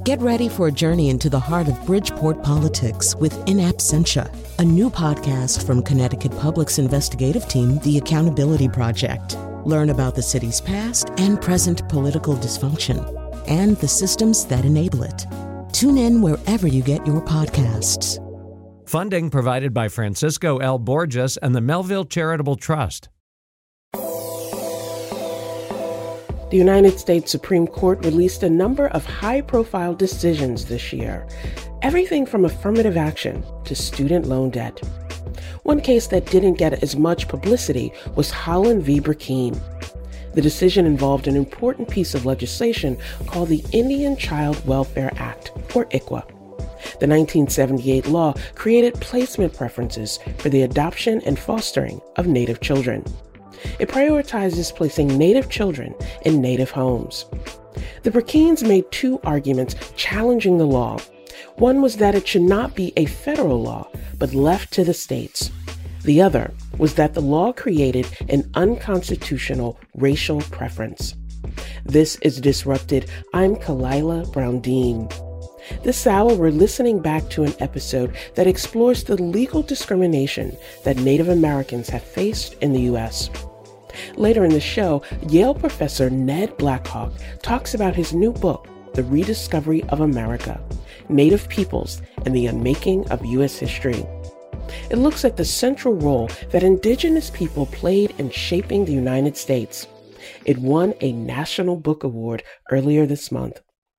Get ready for a journey into the heart of Bridgeport politics with In Absentia, a new podcast from Connecticut Public's investigative team, The Accountability Project. Learn about the city's past and present political dysfunction and the systems that enable it. Tune in wherever you get your podcasts. Funding provided by Francisco L. Borges and the Melville Charitable Trust. The United States Supreme Court released a number of high-profile decisions this year, everything from affirmative action to student loan debt. One case that didn't get as much publicity was Holland v. Burkine. The decision involved an important piece of legislation called the Indian Child Welfare Act, or ICWA. The 1978 law created placement preferences for the adoption and fostering of Native children. It prioritizes placing Native children in Native homes. The Burkines made two arguments challenging the law. One was that it should not be a federal law, but left to the states. The other was that the law created an unconstitutional racial preference. This is Disrupted. I'm Kalila Brown-Dean. This hour, we're listening back to an episode that explores the legal discrimination that Native Americans have faced in the U.S. Later in the show, Yale professor Ned Blackhawk talks about his new book, The Rediscovery of America: Native Peoples and the Unmaking of U.S. History. It looks at the central role that indigenous people played in shaping the United States. It won a National Book Award earlier this month.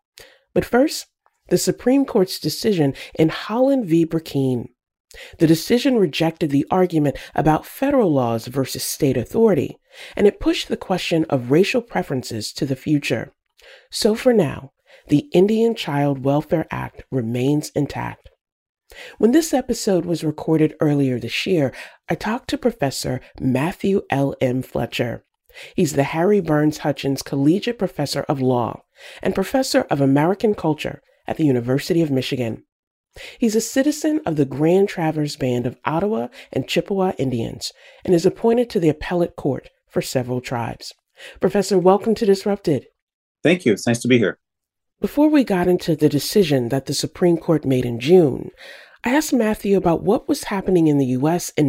But first, the Supreme Court's decision in Holland v. Burkine. The decision rejected the argument about federal laws versus state authority, and it pushed the question of racial preferences to the future. So for now, the Indian Child Welfare Act remains intact. When this episode was recorded earlier this year, I talked to Professor Matthew L. M. Fletcher. He's the Harry Burns Hutchins Collegiate Professor of Law and Professor of American Culture at the University of Michigan. He's a citizen of the Grand Traverse Band of Ottawa and Chippewa Indians and is appointed to the appellate court for several tribes. Professor, welcome to Disrupted. Thank you. It's nice to be here. Before we got into the decision that the Supreme Court made in June, I asked Matthew about what was happening in the U.S. in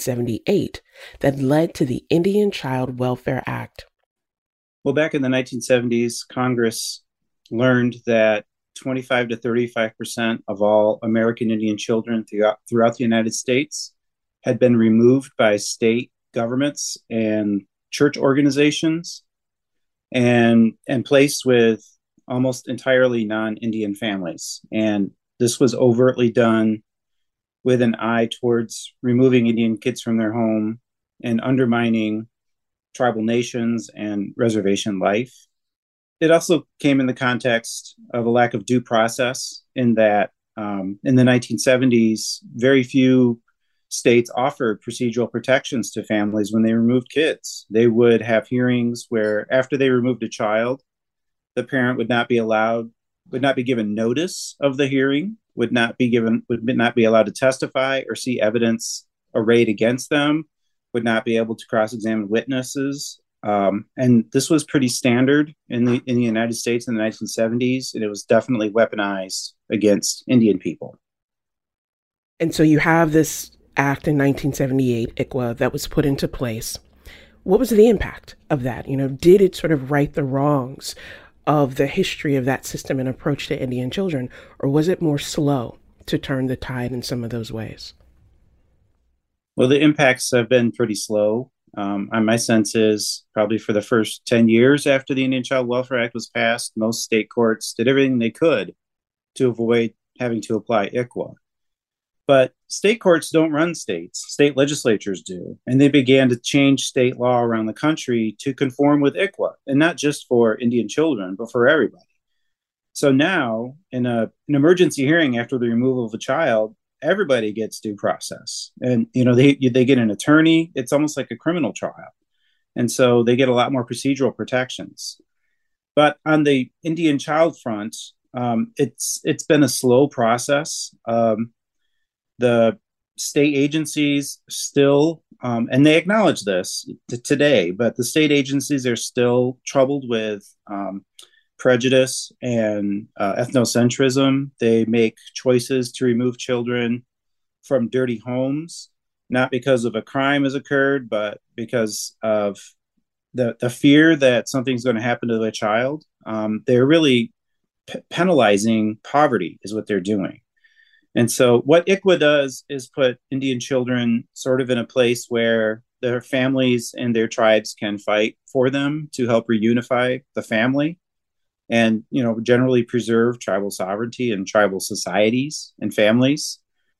1978 that led to the Indian Child Welfare Act. Well, back in the 1970s, Congress learned that 25 to 35% of all American Indian children throughout the United States had been removed by state governments and church organizations and placed with almost entirely non-Indian families. And this was overtly done with an eye towards removing Indian kids from their home and undermining tribal nations and reservation life. It also came in the context of a lack of due process in that in the 1970s, very few states offered procedural protections to families when they removed kids. They would have hearings where after they removed a child, the parent would not be given notice of the hearing, would not be allowed to testify or see evidence arrayed against them, would not be able to cross-examine witnesses. And this was pretty standard in the United States in the 1970s, and it was definitely weaponized against Indian people. And so you have this act in 1978, ICWA, that was put into place. What was the impact of that? Did it sort of right the wrongs of the history of that system and approach to Indian children, or was it more slow to turn the tide in some of those ways? Well, the impacts have been pretty slow. My sense is probably for the first 10 years after the Indian Child Welfare Act was passed, most state courts did everything they could to avoid having to apply ICWA. But state courts don't run states. State legislatures do. And they began to change state law around the country to conform with ICWA, and not just for Indian children, but for everybody. So now, in an emergency hearing after the removal of a child, everybody gets due process. And, they get an attorney. It's almost like a criminal trial. And so they get a lot more procedural protections. But on the Indian child front, it's been a slow process. The state agencies still, and they acknowledge this today, but the state agencies are still troubled with prejudice and ethnocentrism. They make choices to remove children from dirty homes, not because of a crime has occurred, but because of the fear that something's going to happen to the child. They're really penalizing poverty is what they're doing. And so what ICWA does is put Indian children sort of in a place where their families and their tribes can fight for them to help reunify the family and, generally preserve tribal sovereignty and tribal societies and families.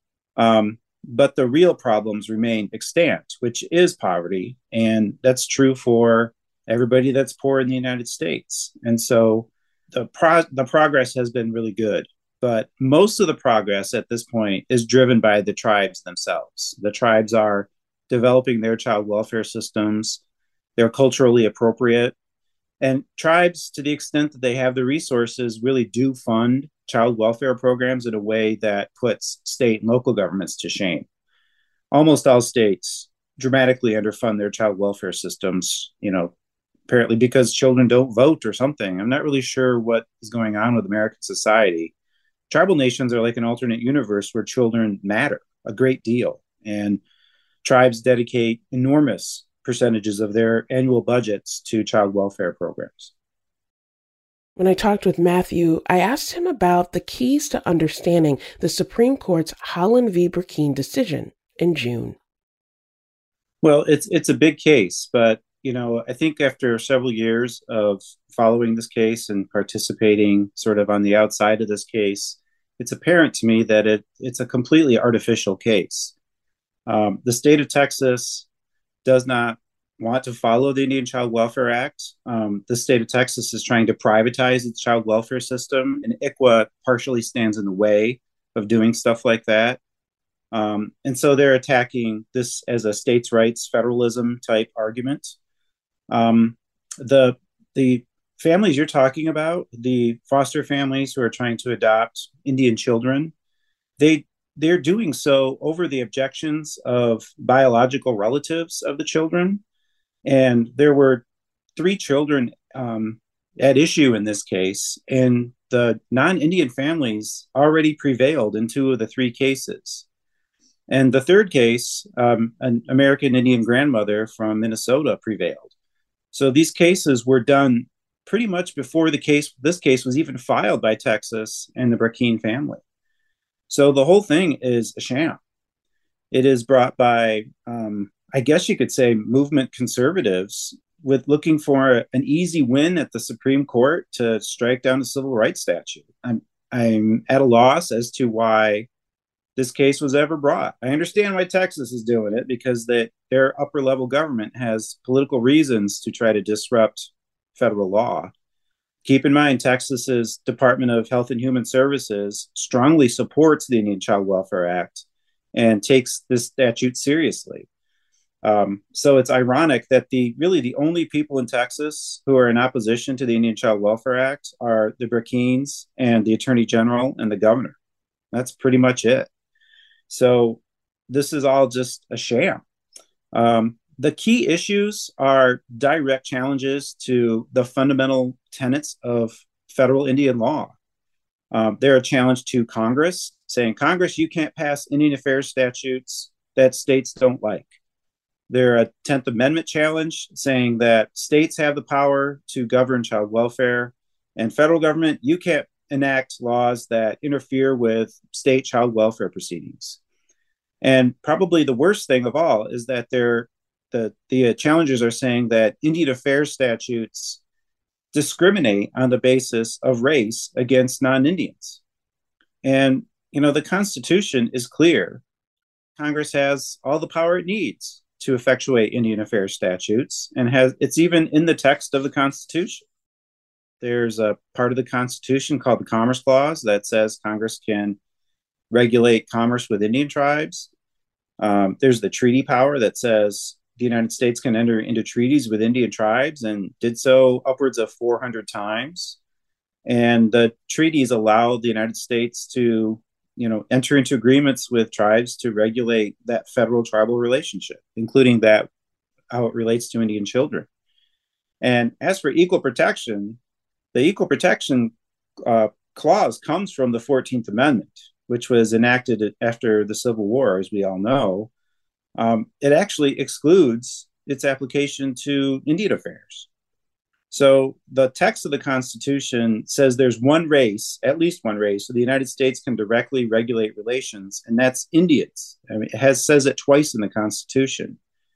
But the real problems remain extant, which is poverty. And that's true for everybody that's poor in the United States. And so the progress has been really good. But most of the progress at this point is driven by the tribes themselves. The tribes are developing their child welfare systems. They're culturally appropriate. And tribes, to the extent that they have the resources, really do fund child welfare programs in a way that puts state and local governments to shame. Almost all states dramatically underfund their child welfare systems, apparently because children don't vote or something. I'm not really sure what is going on with American society. Tribal nations are like an alternate universe where children matter a great deal. And tribes dedicate enormous percentages of their annual budgets to child welfare programs. When I talked with Matthew, I asked him about the keys to understanding the Supreme Court's Holland v. Burkine decision in June. Well, it's a big case, but I think after several years of following this case and participating sort of on the outside of this case, it's apparent to me that it's a completely artificial case. The state of Texas does not want to follow the Indian Child Welfare Act. The state of Texas is trying to privatize its child welfare system, and ICWA partially stands in the way of doing stuff like that. And so they're attacking this as a states' rights federalism type argument. The families you're talking about, the foster families who are trying to adopt Indian children, they're doing so over the objections of biological relatives of the children. And there were 3 children at issue in this case, and the non-Indian families already prevailed in 2 of the 3 cases. And the third case, an American Indian grandmother from Minnesota prevailed. So these cases were done pretty much before this case was even filed by Texas and the Burkine family. So the whole thing is a sham. It is brought by, I guess you could say, movement conservatives with looking for an easy win at the Supreme Court to strike down a civil rights statute. I'm at a loss as to why this case was ever brought. I understand why Texas is doing it, because their upper level government has political reasons to try to disrupt federal law. Keep in mind, Texas's Department of Health and Human Services strongly supports the Indian Child Welfare Act and takes this statute seriously. So it's ironic that the only people in Texas who are in opposition to the Indian Child Welfare Act are the Burkines and the Attorney General and the governor. That's pretty much it. So this is all just a sham. The key issues are direct challenges to the fundamental tenets of federal Indian law. They're a challenge to Congress, saying, Congress, you can't pass Indian affairs statutes that states don't like. They're a 10th Amendment challenge, saying that states have the power to govern child welfare, and federal government, you can't enact laws that interfere with state child welfare proceedings. And probably the worst thing of all is that the challengers are saying that Indian affairs statutes discriminate on the basis of race against non-Indians. And, the Constitution is clear. Congress has all the power it needs to effectuate Indian affairs statutes, and it's even in the text of the Constitution. There's a part of the Constitution called the Commerce Clause that says Congress can regulate commerce with Indian tribes. There's the treaty power that says the United States can enter into treaties with Indian tribes, and did so upwards of 400 times. And the treaties allow the United States to, enter into agreements with tribes to regulate that federal tribal relationship, including that how it relates to Indian children. And as for equal protection, The Equal Protection Clause comes from the 14th Amendment, which was enacted after the Civil War, as we all know. It actually excludes its application to Indian affairs. So the text of the Constitution says there's one race, at least one race, so the United States can directly regulate relations, and that's Indians. I mean, says it twice in the Constitution.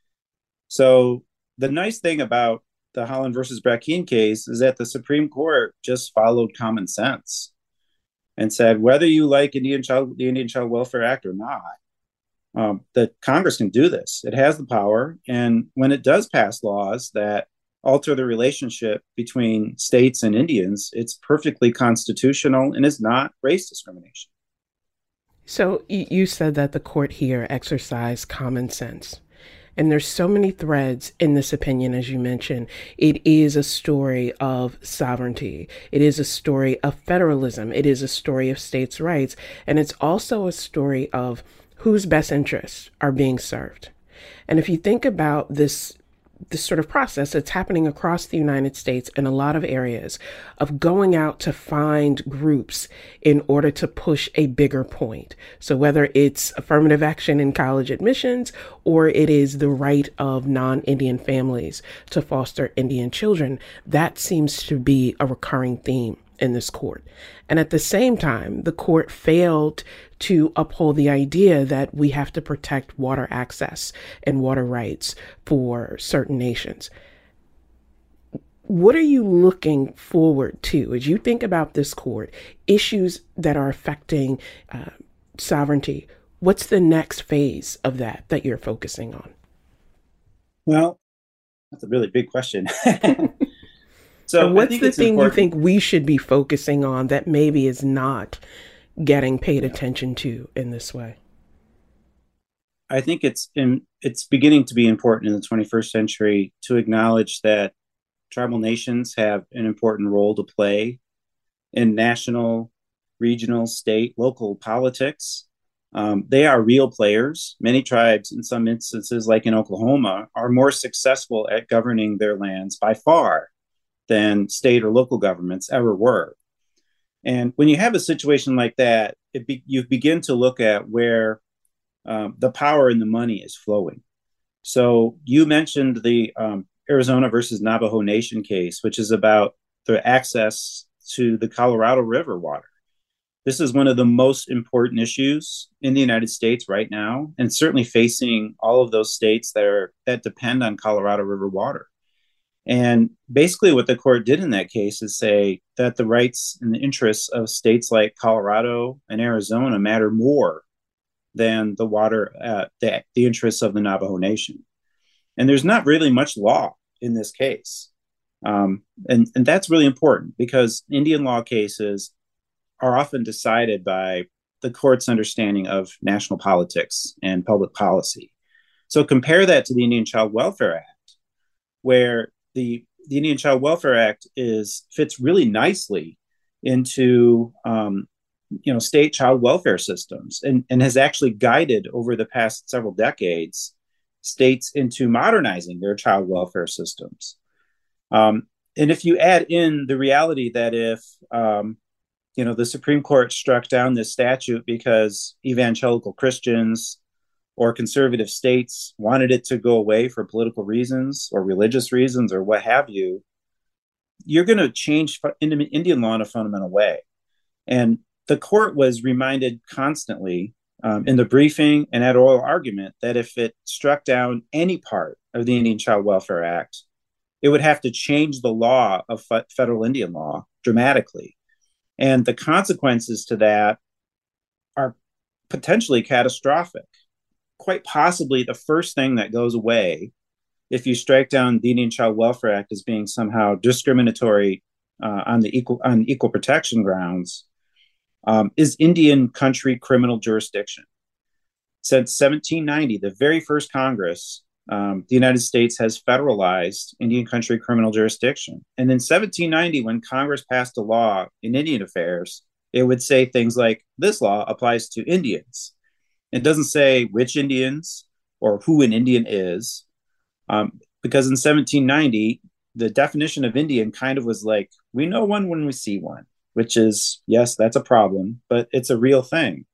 So the nice thing about the Holland versus Brackeen case is that the Supreme Court just followed common sense and said, whether you like the Indian Child Welfare Act or not, that Congress can do this. It has the power. And when it does pass laws that alter the relationship between states and Indians, it's perfectly constitutional and is not race discrimination. So you said that the court here exercised common sense. And there's so many threads in this opinion, as you mentioned. It is a story of sovereignty. It is a story of federalism. It is a story of states' rights. And it's also a story of whose best interests are being served. And if you think about this sort of process that's happening across the United States in a lot of areas of going out to find groups in order to push a bigger point. So whether it's affirmative action in college admissions or it is the right of non-Indian families to foster Indian children, that seems to be a recurring theme in this court. And at the same time, the court failed to uphold the idea that we have to protect water access and water rights for certain nations. What are you looking forward to as you think about this court, issues that are affecting sovereignty? What's the next phase of that you're focusing on? Well, that's a really big question. So what's the thing you think we should be focusing on that maybe is not getting paid attention to in this way? I think it's beginning to be important in the 21st century to acknowledge that tribal nations have an important role to play in national, regional, state, local politics. They are real players. Many tribes, in some instances, like in Oklahoma, are more successful at governing their lands by far than state or local governments ever were. And when you have a situation like that, you begin to look at where the power and the money is flowing. So you mentioned the Arizona versus Navajo Nation case, which is about the access to the Colorado River water. This is one of the most important issues in the United States right now, and certainly facing all of those states that depend on Colorado River water. And basically what the court did in that case is say that the rights and the interests of states like Colorado and Arizona matter more than the water, the interests of the Navajo Nation. And there's not really much law in this case. And that's really important because Indian law cases are often decided by the court's understanding of national politics and public policy. So compare that to the Indian Child Welfare Act, where the Indian Child Welfare Act fits really nicely into state child welfare systems and has actually guided over the past several decades states into modernizing their child welfare systems. And if you add in the reality that if the Supreme Court struck down this statute because evangelical Christians or conservative states wanted it to go away for political reasons or religious reasons or what have you, you're going to change Indian law in a fundamental way. And the court was reminded constantly in the briefing and at oral argument that if it struck down any part of the Indian Child Welfare Act, it would have to change the law of federal Indian law dramatically. And the consequences to that are potentially catastrophic. Quite possibly the first thing that goes away if you strike down the Indian Child Welfare Act as being somehow discriminatory on equal protection grounds is Indian country criminal jurisdiction. Since 1790, the very first Congress, the United States has federalized Indian country criminal jurisdiction. And in 1790, when Congress passed a law in Indian affairs, it would say things like, this law applies to Indians. It doesn't say which Indians or who an Indian is, because in 1790, the definition of Indian kind of was like, we know one when we see one, which is, yes, that's a problem, but it's a real thing.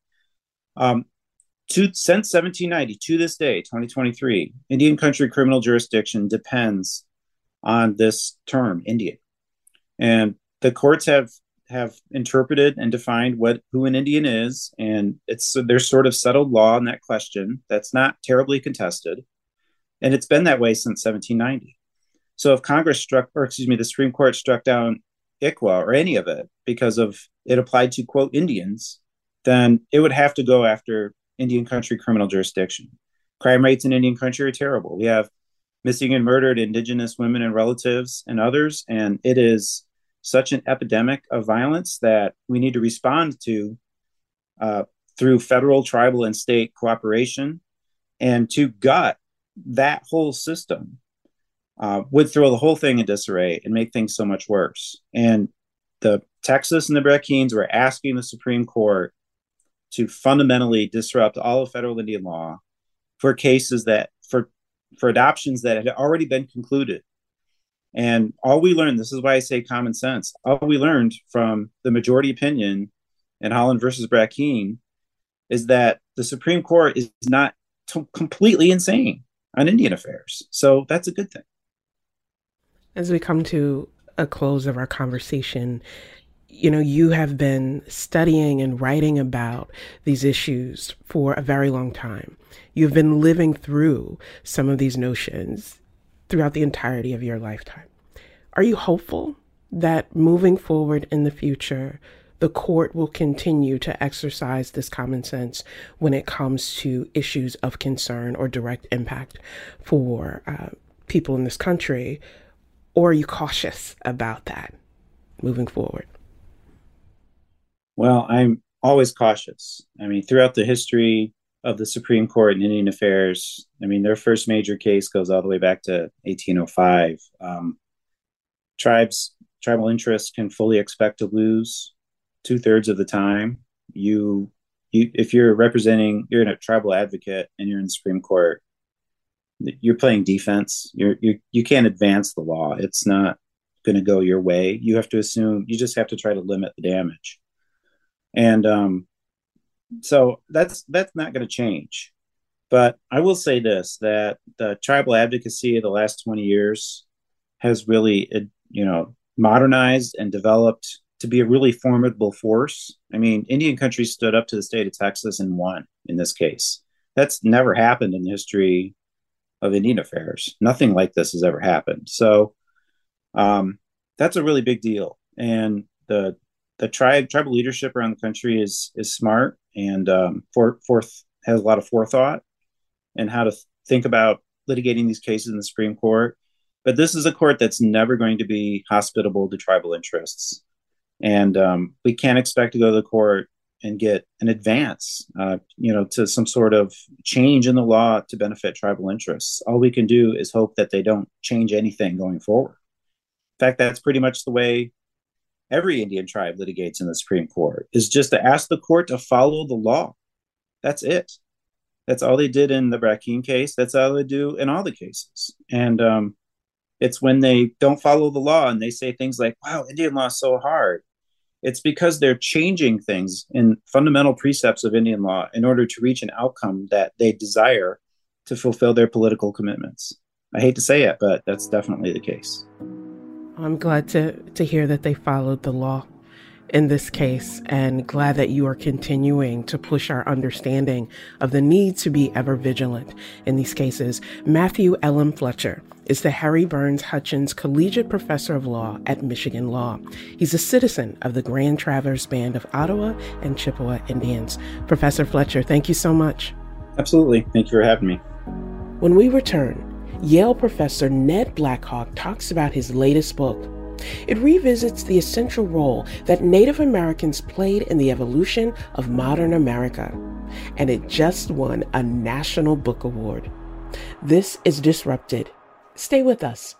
Since 1790 to this day, 2023, Indian country criminal jurisdiction depends on this term, Indian. And the courts have interpreted and defined who an Indian is, and there's sort of settled law in that question that's not terribly contested, and it's been that way since 1790. So if the Supreme Court struck down ICWA or any of it because of it applied to, quote, Indians, then it would have to go after Indian country criminal jurisdiction. Crime rates in Indian country are terrible. We have missing and murdered Indigenous women and relatives and others, and it is such an epidemic of violence that we need to respond to through federal, tribal, and state cooperation. And to gut that whole system would throw the whole thing in disarray and make things so much worse. And the Texas and the Brackeenes were asking the Supreme Court to fundamentally disrupt all of federal Indian law for cases for adoptions that had already been concluded. And all we learned, this is why I say common sense, all we learned from the majority opinion in Holland versus Brackeen is that the Supreme Court is not completely insane on Indian affairs. So that's a good thing. As we come to a close of our conversation, you have been studying and writing about these issues for a very long time. You've been living through some of these notions throughout the entirety of your lifetime. Are you hopeful that moving forward in the future, the court will continue to exercise this common sense when it comes to issues of concern or direct impact for people in this country? Or are you cautious about that moving forward? Well, I'm always cautious. I mean, throughout the history of the Supreme Court in Indian affairs, I mean, their first major case goes all the way back to 1805. Tribal interests can fully expect to lose 2/3 of the time. If you're you're a tribal advocate and you're in the Supreme Court, you're playing defense. You can't advance the law. It's not going to go your way. You just have to try to limit the damage. And so that's not going to change. But I will say this, that the tribal advocacy of the last 20 years has really, modernized and developed to be a really formidable force. I mean, Indian country stood up to the state of Texas and won in this case. That's never happened in the history of Indian affairs. Nothing like this has ever happened. So that's a really big deal. And the tribal leadership around the country is smart and has a lot of forethought and how to think about litigating these cases in the Supreme Court. But this is a court that's never going to be hospitable to tribal interests. And we can't expect to go to the court and get an advance, to some sort of change in the law to benefit tribal interests. All we can do is hope that they don't change anything going forward. In fact, that's pretty much the way every Indian tribe litigates in the Supreme Court, is just to ask the court to follow the law. That's it. That's all they did in the Brackeen case. That's all they do in all the cases. And it's when they don't follow the law and they say things like, wow, Indian law is so hard. It's because they're changing things in fundamental precepts of Indian law in order to reach an outcome that they desire to fulfill their political commitments. I hate to say it, but that's definitely the case. I'm glad to hear that they followed the law in this case, and glad that you are continuing to push our understanding of the need to be ever vigilant in these cases. Matthew Elam Fletcher is the Harry Burns Hutchins Collegiate Professor of Law at Michigan Law. He's a citizen of the Grand Traverse Band of Ottawa and Chippewa Indians. Professor Fletcher, thank you so much. Absolutely. Thank you for having me. When we return, Yale professor Ned Blackhawk talks about his latest book. It revisits the essential role that Native Americans played in the evolution of modern America, and it just won a National Book Award. This is Disrupted. Stay with us.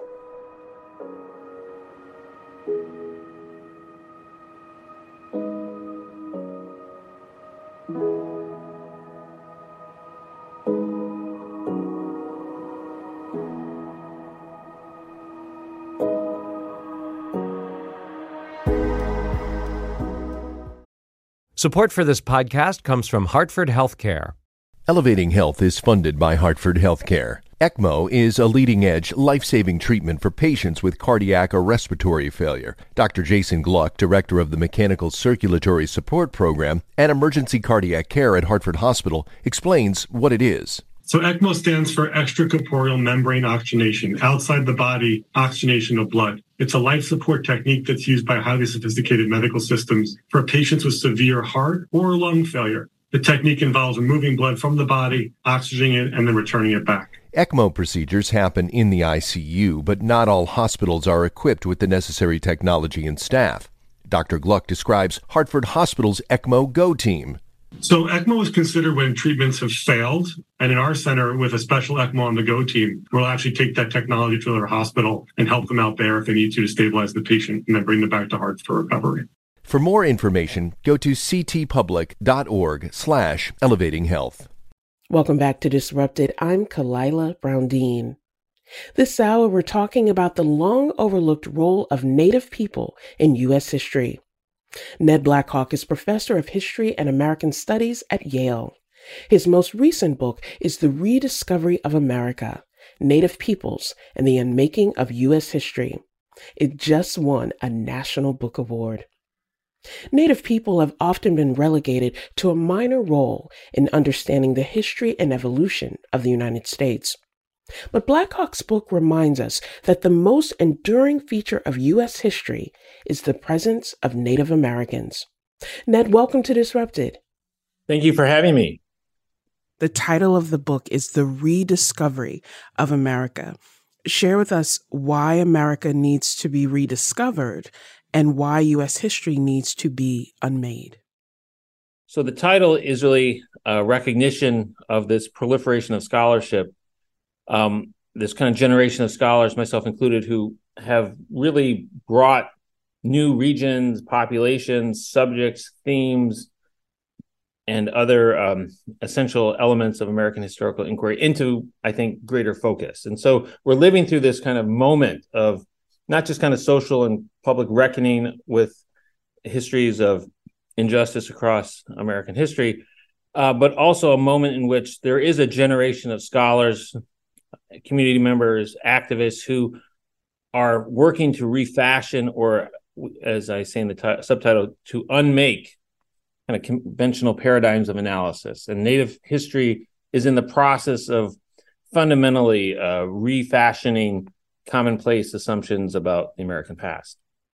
Support for this podcast comes from Hartford Healthcare. Elevating Health is funded by Hartford Healthcare. ECMO is a leading-edge, life-saving treatment for patients with cardiac or respiratory failure. Dr. Jason Gluck, director of the Mechanical Circulatory Support Program and Emergency Cardiac Care at Hartford Hospital, explains what it is. So ECMO stands for extracorporeal membrane oxygenation, outside the body oxygenation of blood. It's a life support technique that's used by highly sophisticated medical systems for patients with severe heart or lung failure. The technique involves removing blood from the body, oxygenating it, and then returning it back. ECMO procedures happen in the ICU, but not all hospitals are equipped with the necessary technology and staff. Dr. Gluck describes Hartford Hospital's ECMO Go team. So ECMO is considered when treatments have failed, and in our center with a special ECMO on the Go team, we'll actually take that technology to their hospital and help them out there if they need to stabilize the patient and then bring them back to Hartford for recovery. For more information, go to ctpublic.org/elevatinghealth. Welcome back to Disrupted. I'm Kalila Brown-Dean. This hour, we're talking about the long overlooked role of Native people in U.S. history. Ned Blackhawk is professor of history and American studies at Yale. His most recent book is The Rediscovery of America, Native Peoples and the Unmaking of U.S. History. It just won a National Book Award. Native people have often been relegated to a minor role in understanding the history and evolution of the United States. But Blackhawk's book reminds us that the most enduring feature of U.S. history is the presence of Native Americans. Ned, welcome to Disrupted. Thank you for having me. The title of the book is The Rediscovery of America. Share with us why America needs to be rediscovered and why U.S. history needs to be unmade. So the title is really a recognition of this proliferation of scholarship, this kind of generation of scholars, myself included, who have really brought new regions, populations, subjects, themes, and other essential elements of American historical inquiry into, I think, greater focus. And so we're living through this kind of moment of not just kind of social and public reckoning with histories of injustice across American history, but also a moment in which there is a generation of scholars, community members, activists who are working to refashion, or as I say in the subtitle, to unmake kind of conventional paradigms of analysis. And Native history is in the process of fundamentally refashioning commonplace assumptions about the American past.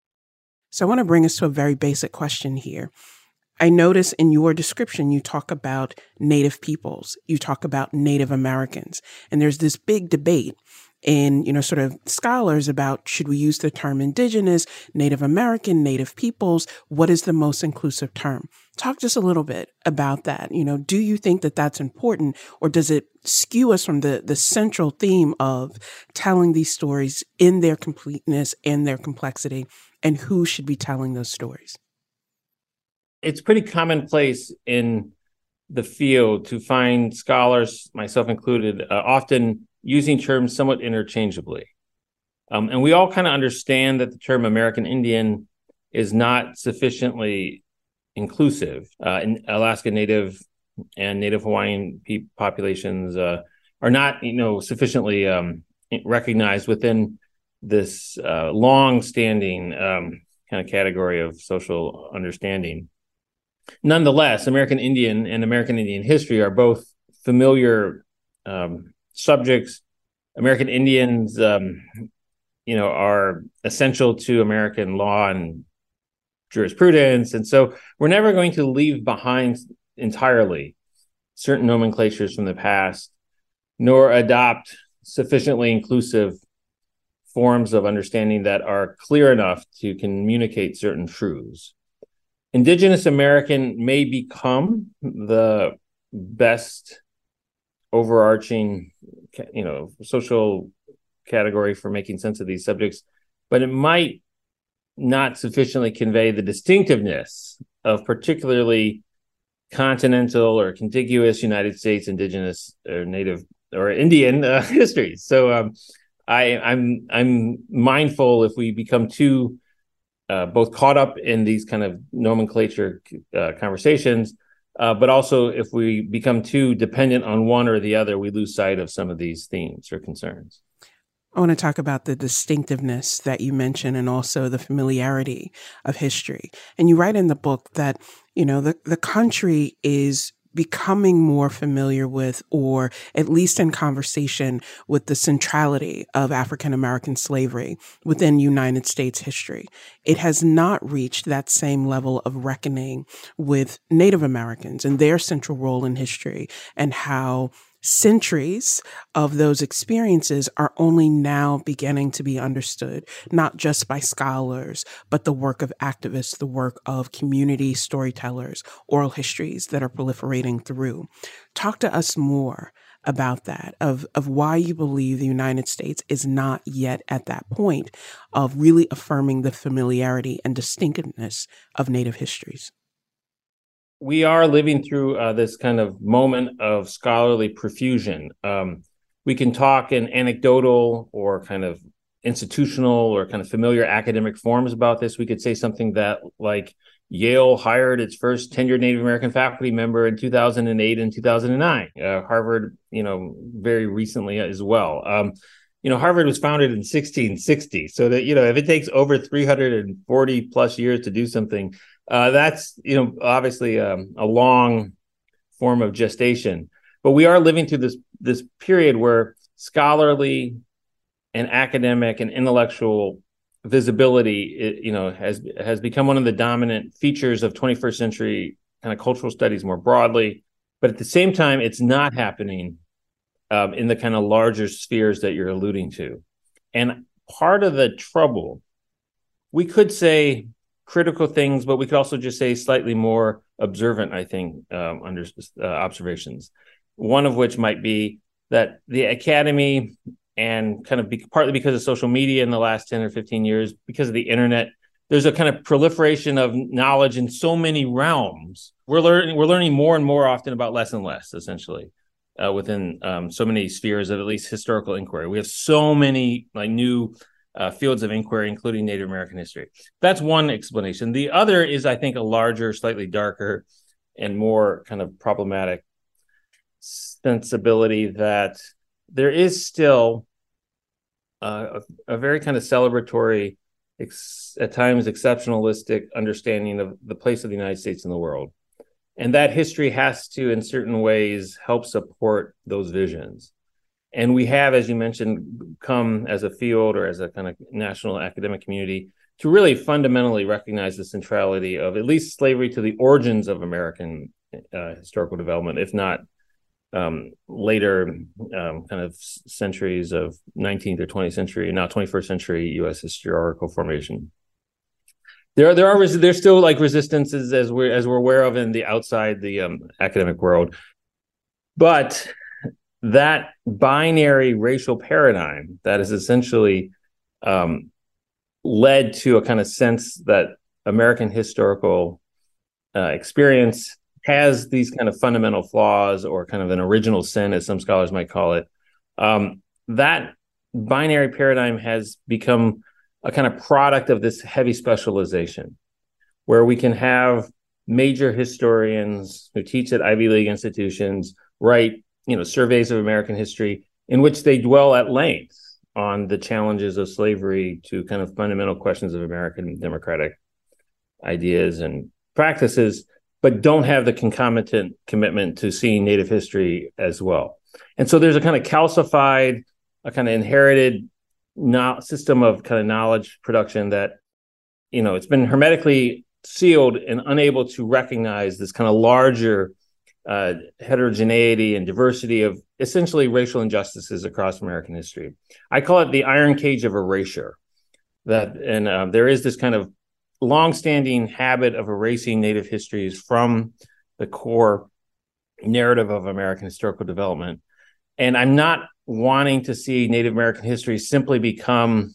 So I want to bring us to a very basic question here. I notice in your description, you talk about Native peoples, you talk about Native Americans, and there's this big debate in, sort of scholars about should we use the term indigenous, Native American, Native peoples, what is the most inclusive term? Talk just a little bit about that. Do you think that that's important, or does it skew us from the central theme of telling these stories in their completeness and their complexity, and who should be telling those stories? It's pretty commonplace in the field to find scholars, myself included, often using terms somewhat interchangeably. And we all kind of understand that the term American Indian is not sufficiently inclusive. In Alaska Native and Native Hawaiian populations are not, sufficiently recognized within this long-standing kind of category of social understanding. Nonetheless, American Indian and American Indian history are both familiar subjects. American Indians, are essential to American law and jurisprudence. And so we're never going to leave behind entirely certain nomenclatures from the past, nor adopt sufficiently inclusive forms of understanding that are clear enough to communicate certain truths. Indigenous American may become the best overarching, social category for making sense of these subjects, but it might not sufficiently convey the distinctiveness of particularly continental or contiguous United States indigenous or Native or Indian histories. So I'm mindful if we become too both caught up in these kind of nomenclature conversations, but also if we become too dependent on one or the other, we lose sight of some of these themes or concerns. I want to talk about the distinctiveness that you mentioned and also the familiarity of history. And you write in the book that, the country is becoming more familiar with, or at least in conversation with, the centrality of African American slavery within United States history. It has not reached that same level of reckoning with Native Americans and their central role in history, and how centuries of those experiences are only now beginning to be understood, not just by scholars, but the work of activists, the work of community storytellers, oral histories that are proliferating through. Talk to us more about that, of why you believe the United States is not yet at that point of really affirming the familiarity and distinctiveness of Native histories. We are living through this kind of moment of scholarly profusion. We can talk in anecdotal or kind of institutional or kind of familiar academic forms about this. We could say something that like Yale hired its first tenured Native American faculty member in 2008 and 2009. Harvard, very recently as well. Harvard was founded in 1660. So that, if it takes over 340 plus years to do something, that's, obviously a long form of gestation. But we are living through this period where scholarly and academic and intellectual visibility, has become one of the dominant features of 21st century kind of cultural studies more broadly. But at the same time, it's not happening in the kind of larger spheres that you're alluding to. And part of the trouble, we could say critical things, but we could also just say slightly more observant, I think, under observations. One of which might be that the academy, and kind of partly because of social media in the last 10 or 15 years, because of the internet, there's a kind of proliferation of knowledge in so many realms. We're learning more and more often about less and less, essentially, within so many spheres of at least historical inquiry. We have so many new fields of inquiry, including Native American history. That's one explanation. The other is, I think, a larger, slightly darker, and more kind of problematic sensibility that there is still a very kind of celebratory, at times exceptionalistic understanding of the place of the United States in the world. And that history has to, in certain ways, help support those visions. And we have, as you mentioned, come as a field or as a kind of national academic community to really fundamentally recognize the centrality of at least slavery to the origins of American historical development, if not later kind of centuries of 19th or 20th century, now 21st century U.S. historical formation. There's still resistances as we're aware of in the outside the academic world, but that binary racial paradigm that has essentially led to a kind of sense that American historical experience has these kind of fundamental flaws or kind of an original sin, as some scholars might call it. That binary paradigm has become a kind of product of this heavy specialization, where we can have major historians who teach at Ivy League institutions write surveys of American history in which they dwell at length on the challenges of slavery to kind of fundamental questions of American democratic ideas and practices, but don't have the concomitant commitment to seeing Native history as well. And so there's a kind of calcified, a kind of inherited system of kind of knowledge production that, it's been hermetically sealed and unable to recognize this kind of larger heterogeneity and diversity of essentially racial injustices across American history. I call it the iron cage of erasure. There is this kind of longstanding habit of erasing Native histories from the core narrative of American historical development. And I'm not wanting to see Native American history simply become,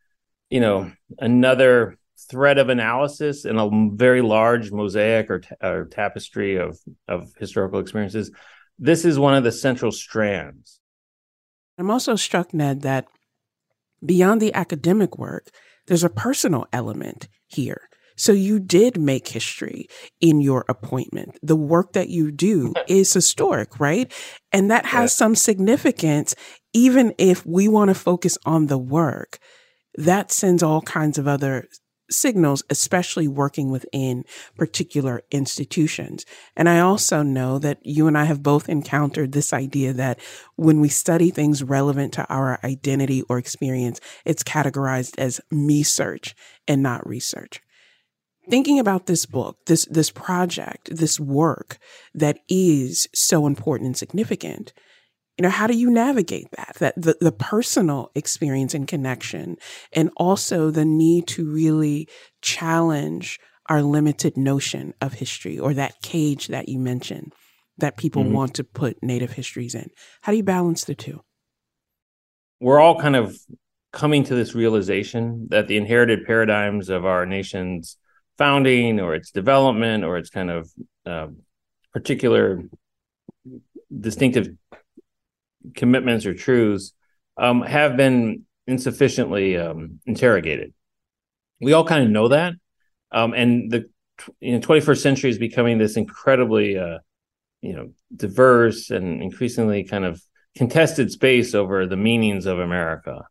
another thread of analysis in a very large mosaic or tapestry of historical experiences. This is one of the central strands. I'm also struck, Ned, that beyond the academic work, there's a personal element here. So you did make history in your appointment. The work that you do is historic, right? And that has some significance, even if we want to focus on the work. That sends all kinds of other signals, especially working within particular institutions. And I also know that you and I have both encountered this idea that when we study things relevant to our identity or experience, it's categorized as me-search and not research. Thinking about this book, this project, this work that is so important and significant, how do you navigate that the personal experience and connection, and also the need to really challenge our limited notion of history, or that cage that you mentioned that people want to put Native histories in? How do you balance the two? We're all kind of coming to this realization that the inherited paradigms of our nation's founding, or its development, or its kind of particular distinctive commitments or truths have been insufficiently interrogated. We all kind of know that, and the 21st century is becoming this incredibly diverse and increasingly kind of contested space over the meanings of America.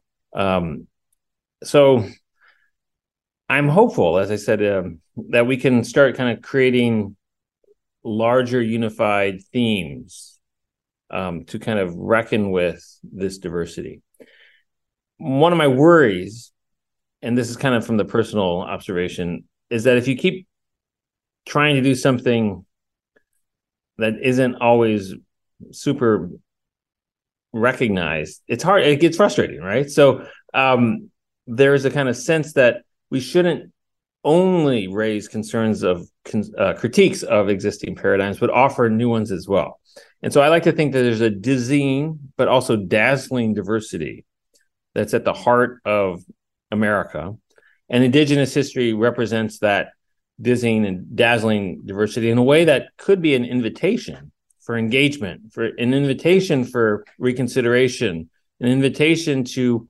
So I'm hopeful, as I said, that we can start kind of creating larger unified themes to kind of reckon with this diversity. One of my worries, and this is kind of from the personal observation, is that if you keep trying to do something that isn't always super recognized, it's hard, it gets frustrating, right? So there's a kind of sense that we shouldn't only raise concerns of critiques of existing paradigms, but offer new ones as well. And so I like to think that there's a dizzying, but also dazzling diversity that's at the heart of America. And Indigenous history represents that dizzying and dazzling diversity in a way that could be an invitation for engagement, for an invitation for reconsideration, an invitation to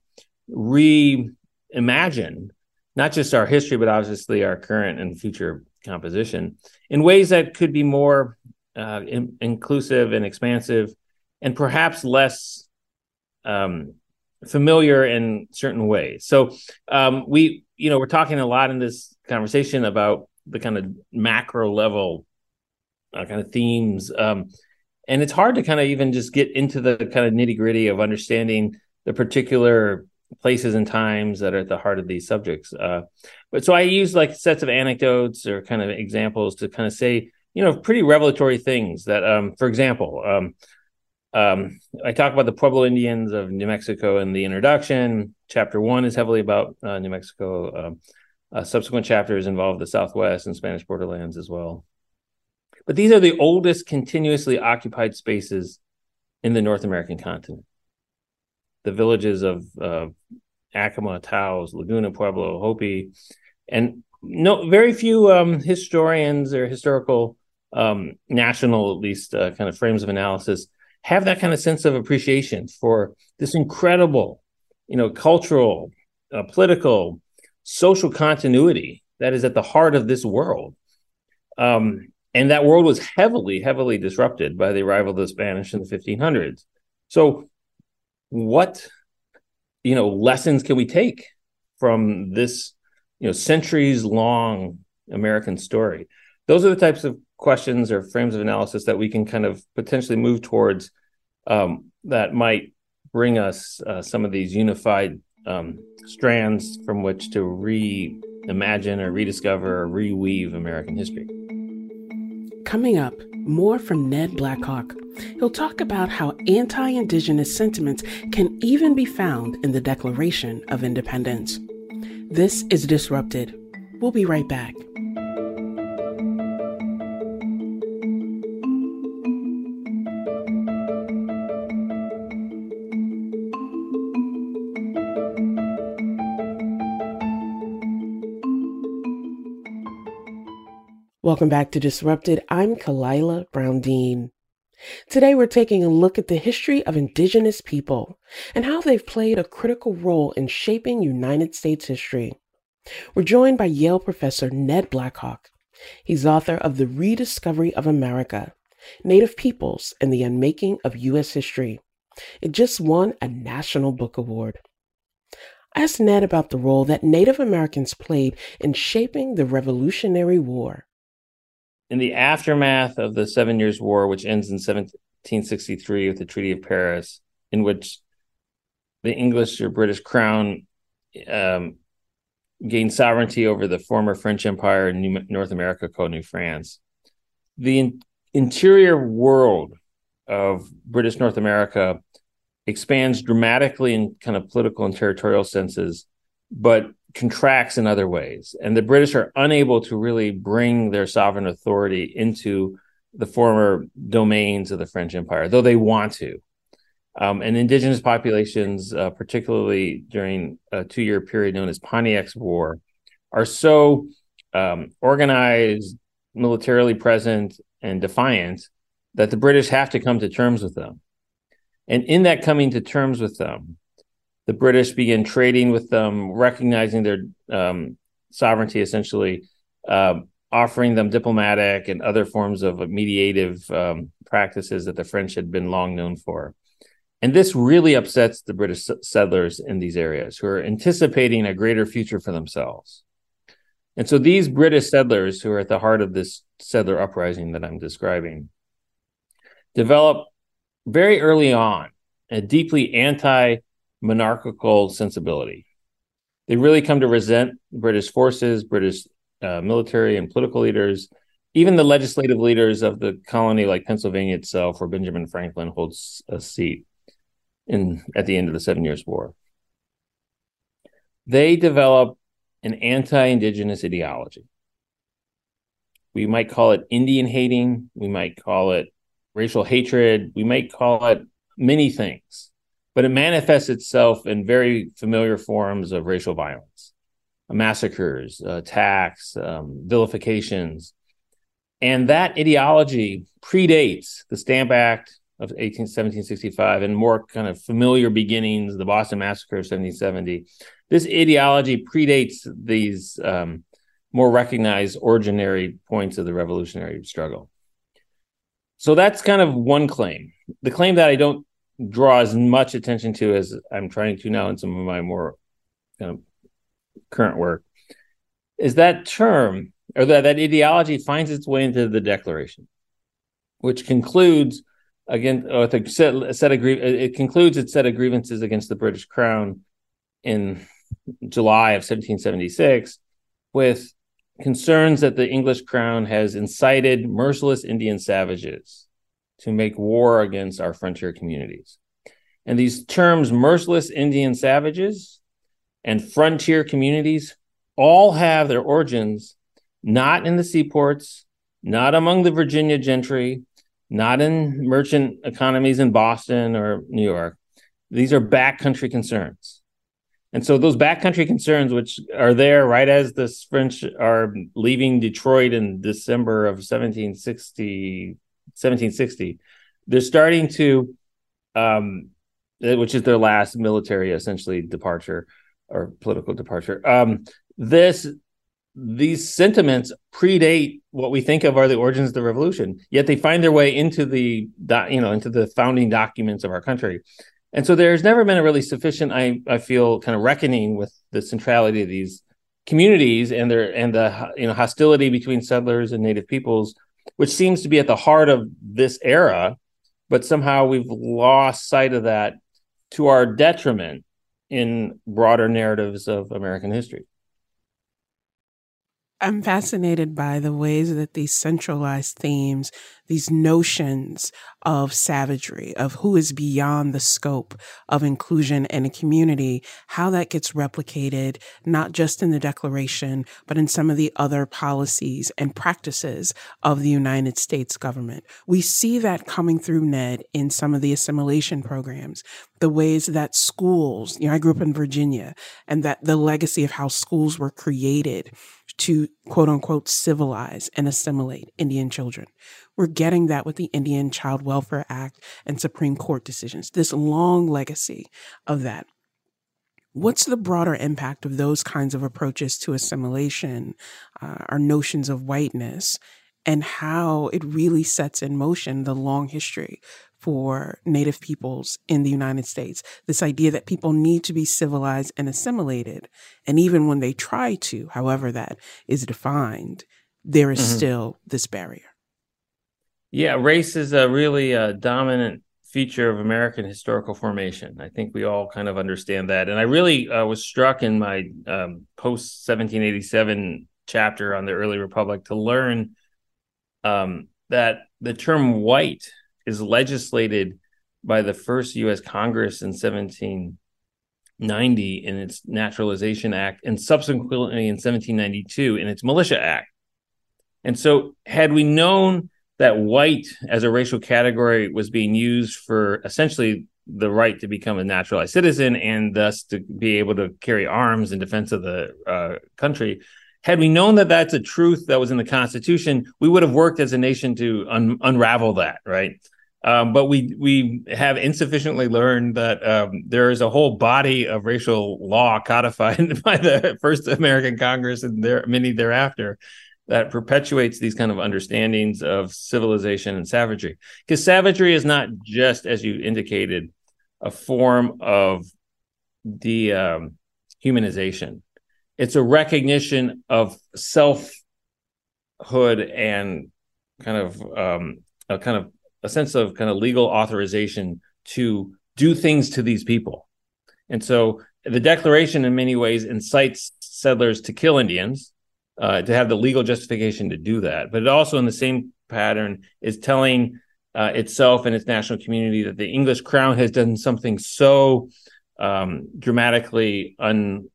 reimagine not just our history, but obviously our current and future composition in ways that could be more inclusive and expansive, and perhaps less familiar in certain ways. So we're talking a lot in this conversation about the kind of macro level kind of themes, and it's hard to kind of even just get into the kind of nitty gritty of understanding the particular places and times that are at the heart of these subjects. But so I use like sets of anecdotes or kind of examples to kind of say, pretty revelatory things that, for example, I talk about the Pueblo Indians of New Mexico in the introduction. Chapter 1 is heavily about New Mexico. Subsequent chapters involve the Southwest and Spanish borderlands as well. But these are the oldest continuously occupied spaces in the North American continent. The villages of Acoma, Taos, Laguna, Pueblo, Hopi, and very few historians or historical national, at least, kind of frames of analysis have that kind of sense of appreciation for this incredible, cultural, political, social continuity that is at the heart of this world. And that world was heavily, heavily disrupted by the arrival of the Spanish in the 1500s. So what, lessons can we take from this, centuries-long American story? Those are the types of questions or frames of analysis that we can kind of potentially move towards that might bring us some of these unified strands from which to reimagine or rediscover or reweave American history. Coming up, more from Ned Blackhawk. He'll talk about how anti-Indigenous sentiments can even be found in the Declaration of Independence. This is Disrupted. We'll be right back. Welcome back to Disrupted. I'm Kalila Brown-Dean. Today, we're taking a look at the history of Indigenous people and how they've played a critical role in shaping United States history. We're joined by Yale professor Ned Blackhawk. He's author of The Rediscovery of America, Native Peoples and the Unmaking of U.S. History. It just won a National Book Award. I asked Ned about the role that Native Americans played in shaping the Revolutionary War. In the aftermath of the 7 Years' War, which ends in 1763 with the Treaty of Paris, in which the English or British Crown gained sovereignty over the former French Empire in North America called New France, the interior world of British North America expands dramatically in kind of political and territorial senses, but contracts in other ways. And the British are unable to really bring their sovereign authority into the former domains of the French Empire, though they want to. And indigenous populations, particularly during a 2-year period known as Pontiac's War, are so organized, militarily present, and defiant that the British have to come to terms with them. And in that coming to terms with them, the British begin trading with them, recognizing their sovereignty, essentially, offering them diplomatic and other forms of mediative practices that the French had been long known for. And this really upsets the British settlers in these areas who are anticipating a greater future for themselves. And so these British settlers, who are at the heart of this settler uprising that I'm describing, develop very early on a deeply anti-monarchical sensibility. They really come to resent British forces, British military and political leaders, even the legislative leaders of the colony like Pennsylvania itself, where Benjamin Franklin holds a seat at the end of the 7 Years' War. They develop an anti-indigenous ideology. We might call it Indian hating. We might call it racial hatred. We might call it many things, but it manifests itself in very familiar forms of racial violence, massacres, attacks, vilifications. And that ideology predates the Stamp Act of 1765 and more kind of familiar beginnings, the Boston Massacre of 1770. This ideology predates these more recognized originary points of the revolutionary struggle. So that's kind of one claim. The claim that I don't draw as much attention to as I'm trying to now in some of my more kind of current work is that term, or that ideology finds its way into the Declaration, which concludes again with it concludes its set of grievances against the British Crown in July of 1776 with concerns that the English Crown has incited merciless Indian savages to make war against our frontier communities. And these terms, merciless Indian savages and frontier communities, all have their origins not in the seaports, not among the Virginia gentry, not in merchant economies in Boston or New York. These are backcountry concerns. And so those backcountry concerns, which are there right as the French are leaving Detroit in December of 1760, they're starting to, which is their last military, essentially, departure or political departure. These sentiments predate what we think of are the origins of the revolution, yet they find their way into the founding documents of our country. And so there's never been a really sufficient, I feel, kind of reckoning with the centrality of these communities and the hostility between settlers and native peoples, which seems to be at the heart of this era, but somehow we've lost sight of that to our detriment in broader narratives of American history. I'm fascinated by the ways that these centralized themes, these notions of savagery, of who is beyond the scope of inclusion in a community, how that gets replicated, not just in the Declaration, but in some of the other policies and practices of the United States government. We see that coming through, Ned, in some of the assimilation programs, the ways that schools, I grew up in Virginia, and that the legacy of how schools were created to quote unquote civilize and assimilate Indian children. We're getting that with the Indian Child Welfare Act and Supreme Court decisions, this long legacy of that. What's the broader impact of those kinds of approaches to assimilation, our notions of whiteness, and how it really sets in motion the long history for Native peoples in the United States? This idea that people need to be civilized and assimilated, and even when they try to, however that is defined, there is still this barrier. Yeah, race is a really dominant feature of American historical formation. I think we all kind of understand that. And I really was struck in my post-1787 chapter on the early republic to learn that the term white is legislated by the first U.S. Congress in 1790 in its Naturalization Act, and subsequently in 1792 in its Militia Act. And so had we known that white as a racial category was being used for essentially the right to become a naturalized citizen and thus to be able to carry arms in defense of the country, had we known that that's a truth that was in the Constitution, we would have worked as a nation to unravel that, right? But we have insufficiently learned that there is a whole body of racial law codified by the first American Congress and many thereafter that perpetuates these kind of understandings of civilization and savagery. Because savagery is not just, as you indicated, a form of dehumanization. It's a recognition of selfhood and kind of a sense of kind of legal authorization to do things to these people. And so the Declaration in many ways incites settlers to kill Indians, to have the legal justification to do that. But it also, in the same pattern, is telling itself and its national community that the English crown has done something so dramatically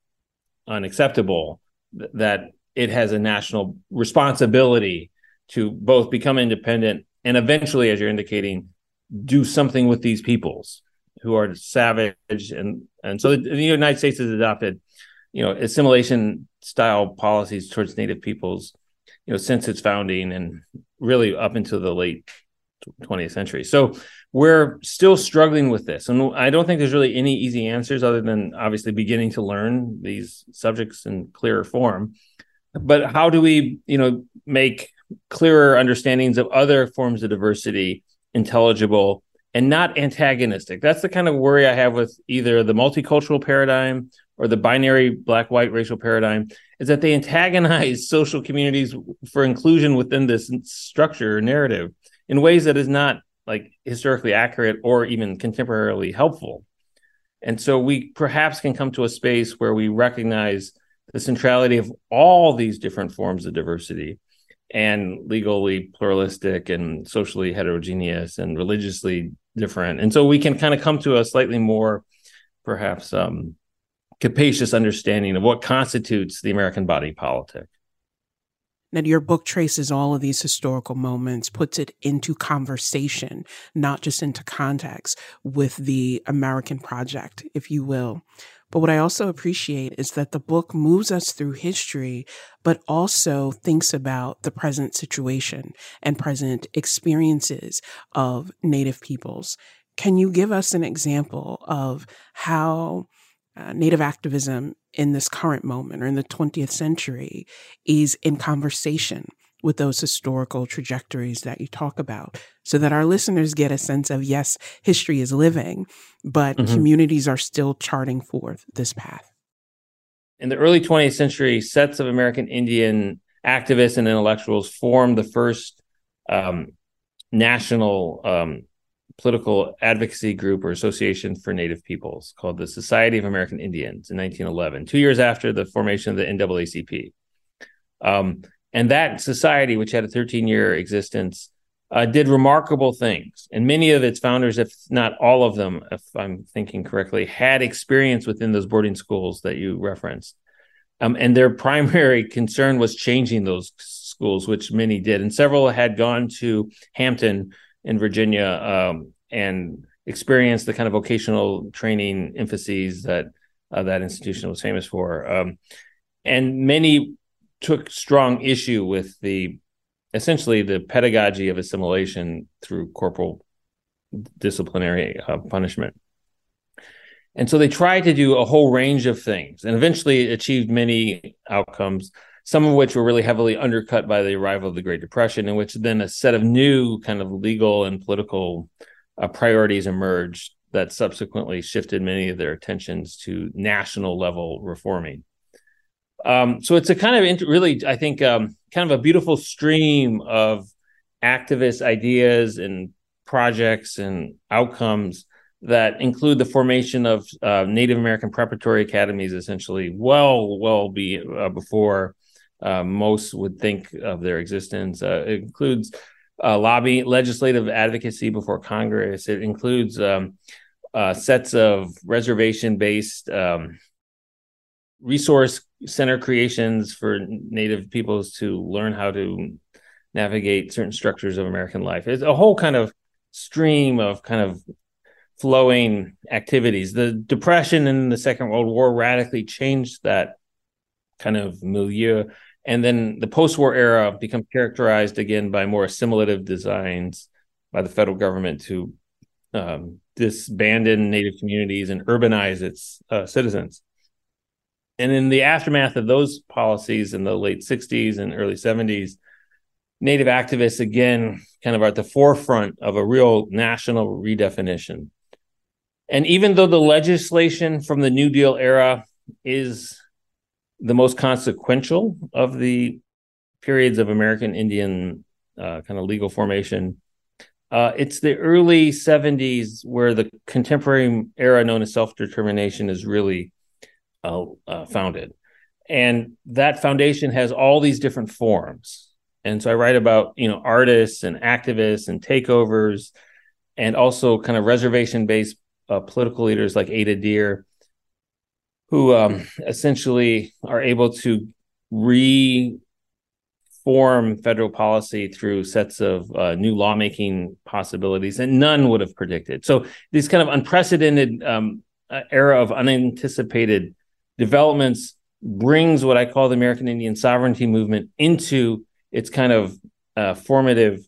unacceptable that it has a national responsibility to both become independent and eventually, as you're indicating, do something with these peoples who are savage. And so the United States has adopted, assimilation style policies towards Native peoples, since its founding and really up into the late 20th century. So we're still struggling with this. And I don't think there's really any easy answers other than obviously beginning to learn these subjects in clearer form. But how do we, make clearer understandings of other forms of diversity intelligible and not antagonistic? That's the kind of worry I have with either the multicultural paradigm or the binary black-white racial paradigm, is that they antagonize social communities for inclusion within this structure or narrative in ways that is not like historically accurate or even contemporarily helpful. And so we perhaps can come to a space where we recognize the centrality of all these different forms of diversity, and legally pluralistic and socially heterogeneous and religiously different. And so we can kind of come to a slightly more perhaps capacious understanding of what constitutes the American body politic. Now, your book traces all of these historical moments, puts it into conversation, not just into context with the American project, if you will. But what I also appreciate is that the book moves us through history, but also thinks about the present situation and present experiences of Native peoples. Can you give us an example of how Native activism in this current moment or in the 20th century is in conversation with those historical trajectories that you talk about, so that our listeners get a sense of, yes, history is living, but communities are still charting forth this path? In the early 20th century, sets of American Indian activists and intellectuals formed the first national political advocacy group or association for Native peoples called the Society of American Indians in 1911, 2 years after the formation of the NAACP. And that society, which had a 13-year existence, did remarkable things. And many of its founders, if not all of them, if I'm thinking correctly, had experience within those boarding schools that you referenced. And their primary concern was changing those schools, which many did. And several had gone to Hampton in Virginia and experienced the kind of vocational training emphases that that institution was famous for. And many took strong issue with essentially the pedagogy of assimilation through corporal disciplinary punishment. And so they tried to do a whole range of things and eventually achieved many outcomes, some of which were really heavily undercut by the arrival of the Great Depression, in which then a set of new kind of legal and political priorities emerged that subsequently shifted many of their attentions to national level reforming. So it's a kind of really, I think, kind of a beautiful stream of activist ideas and projects and outcomes that include the formation of Native American preparatory academies, essentially before most would think of their existence. It includes legislative advocacy before Congress. It includes sets of reservation-based resource center creations for Native peoples to learn how to navigate certain structures of American life. It's a whole kind of stream of kind of flowing activities. The Depression and the Second World War radically changed that kind of milieu. And then the post-war era becomes characterized again by more assimilative designs by the federal government to disbandon Native communities and urbanize its citizens. And in the aftermath of those policies in the late 60s and early 70s, Native activists again kind of are at the forefront of a real national redefinition. And even though the legislation from the New Deal era is the most consequential of the periods of American Indian kind of legal formation, it's the early 70s where the contemporary era known as self-determination is really founded. And that foundation has all these different forms. And so I write about, artists and activists and takeovers, and also kind of reservation-based political leaders like Ada Deer, who essentially are able to reform federal policy through sets of new lawmaking possibilities that none would have predicted. So this kind of unprecedented era of unanticipated developments brings what I call the American Indian sovereignty movement into its kind of formative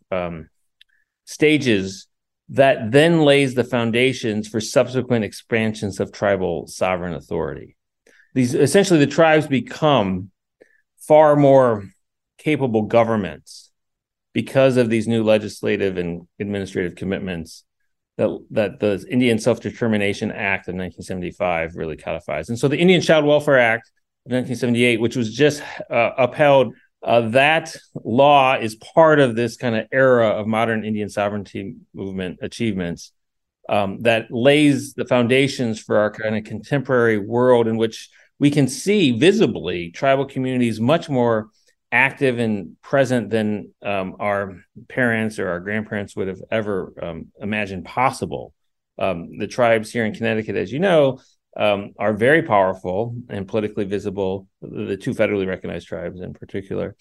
stages that then lays the foundations for subsequent expansions of tribal sovereign authority. Essentially, the tribes become far more capable governments because of these new legislative and administrative commitments that the Indian Self-Determination Act of 1975 really codifies. And so the Indian Child Welfare Act of 1978, which was just upheld, that law is part of this kind of era of modern Indian sovereignty movement achievements that lays the foundations for our kind of contemporary world in which we can see visibly tribal communities much more active and present than our parents or our grandparents would have ever imagined possible. The tribes here in Connecticut, as you know, are very powerful and politically visible, the two federally recognized tribes in particular.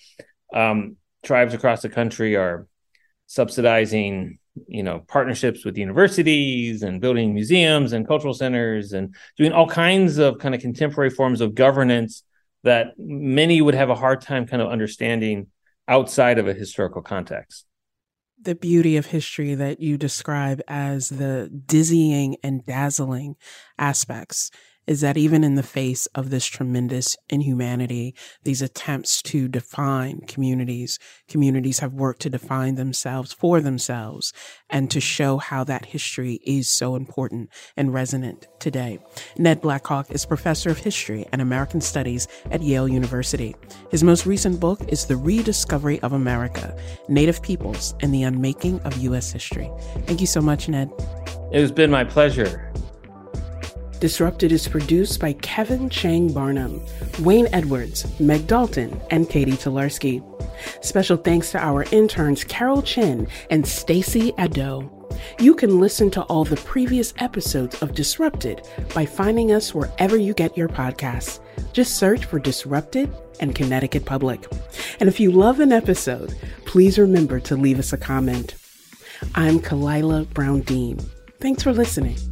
Tribes across the country are subsidizing, partnerships with universities and building museums and cultural centers and doing all kinds of kind of contemporary forms of governance that many would have a hard time kind of understanding outside of a historical context. The beauty of history that you describe as the dizzying and dazzling aspects is that even in the face of this tremendous inhumanity, these attempts to define communities have worked to define themselves for themselves and to show how that history is so important and resonant today. Ned Blackhawk is professor of history and American studies at Yale University. His most recent book is The Rediscovery of America, Native Peoples and the Unmaking of U.S. History. Thank you so much, Ned. It has been my pleasure. Disrupted is produced by Kevin Chang Barnum, Wayne Edwards, Meg Dalton, and Katie Tolarski. Special thanks to our interns Carol Chin and Stacy Ado. You can listen to all the previous episodes of Disrupted by finding us wherever you get your podcasts. Just search for Disrupted and Connecticut Public. And if you love an episode, please remember to leave us a comment. I'm Kalila Brown-Dean. Thanks for listening.